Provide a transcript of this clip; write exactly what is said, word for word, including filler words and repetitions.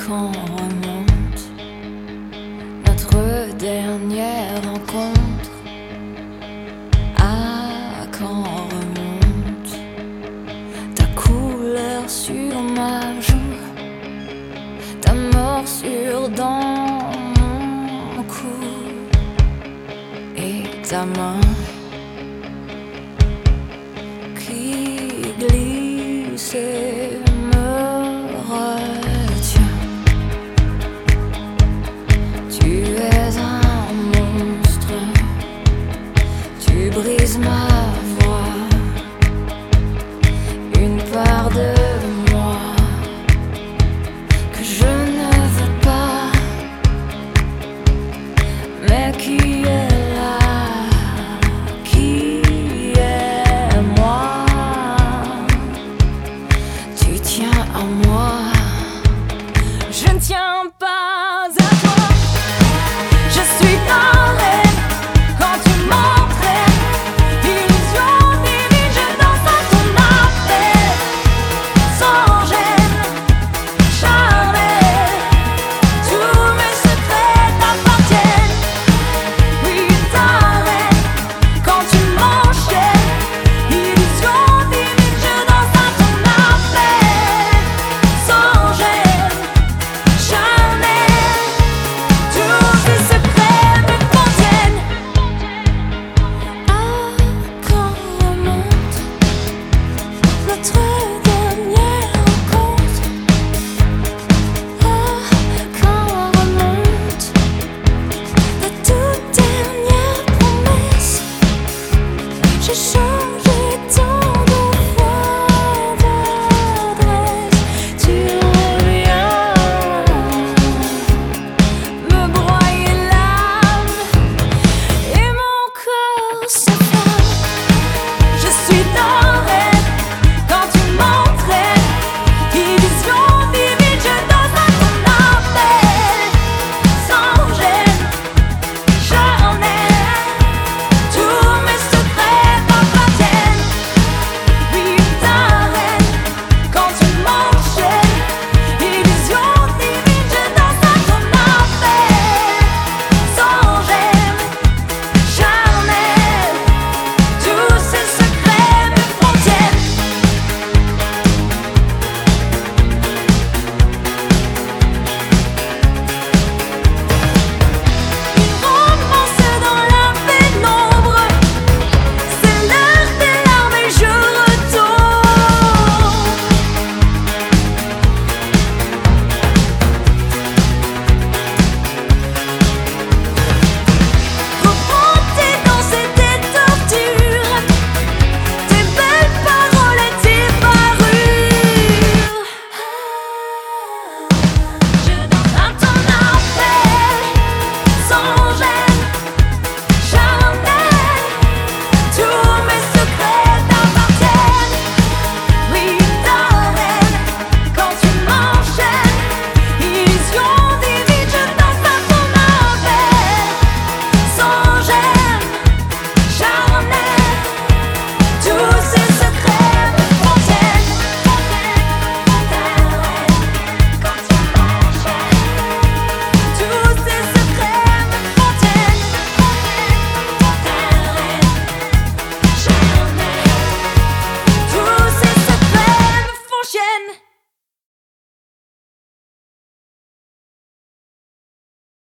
quand remonte notre dernière rencontre? À quand remonte ta couleur sur ma joue, ta morsure dans mon cou et ta main qui glisse et me retient? Tu es un monstre, tu brises ma voix, une part de moi que je ne veux pas, mais qui est là, qui est moi. Tu tiens à moi, je ne tiens pas.